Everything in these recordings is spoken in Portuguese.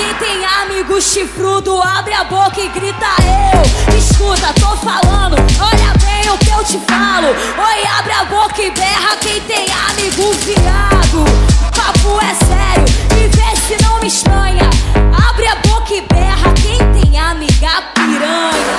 Quem tem amigo chifrudo, abre a boca e grita eu. Escuta, tô falando, olha bem o que eu te falo. Oi, abre a boca e berra quem tem amigo viado. Papo é sério, e vê se não me estranha. Abre a boca e berra quem tem amiga piranha.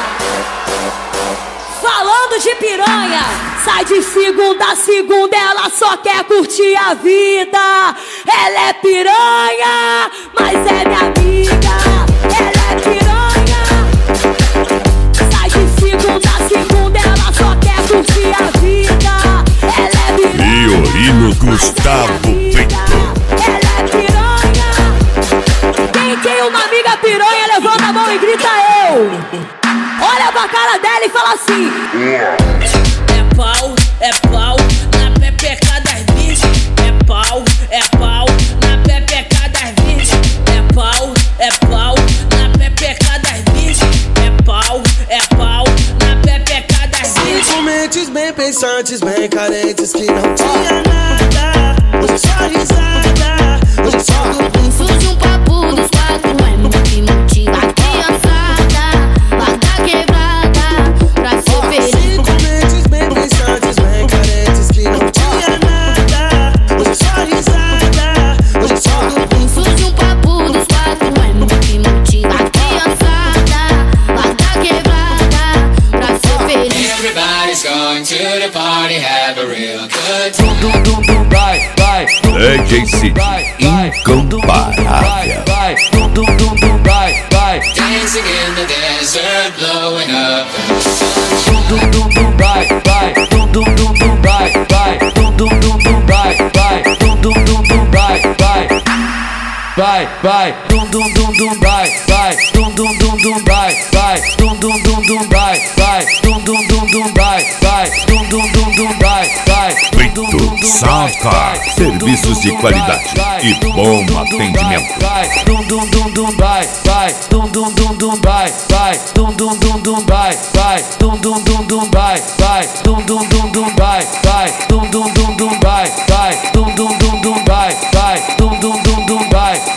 Falando de piranha, sai de segunda a segunda, ela só quer curtir a vida. Ela é piranha, mas é minha amiga. Ela é piranha. Sai de segunda a segunda, ela só quer curtir a vida. Ela é piranha. Violino Gustavo Pinto. Ela é piranha. Quem tem uma amiga piranha, levanta a mão e grita eu. Olha pra cara dela e fala assim: é pau, na pepeca das virgens. É pau, na pepeca das virgens. É pau, na pepeca das virgens. É pau, na pepeca das virgens. Com mentes bem pensantes, bem carentes, que não tinha nada. Hoje só risada, hoje só confuso. Surge um papo dos quatro, é muito que motiva a criançada. Lá da quebrada, pra ser feliz. Com mentes bem pensantes, bem carentes, que não tinha nada. Hoje só risada, hoje só confuso. Surge um papo dos quatro, é muito que motiva a criançada. Lá da quebrada, pra ser feliz. Everybody's going to the party, have a real good time. DJ City incomparável. Dancing in the desert, blowing up in the sun. Vai, dum dum dum dum vai, dum dum dum dum vai, dum dum dum dum vai, dum dum dum dum vai, dum dum dum dum vai. Pinto Soundcar, serviços de qualidade e bom atendimento. Dum dum dum dum vai, dum dum dum dum vai, dum dum dum dum vai, dum dum dum dum vai, dum dum dum dum vai, dum dum dum dum vai, dum dum dum dum vai, dum dum dum dum vai.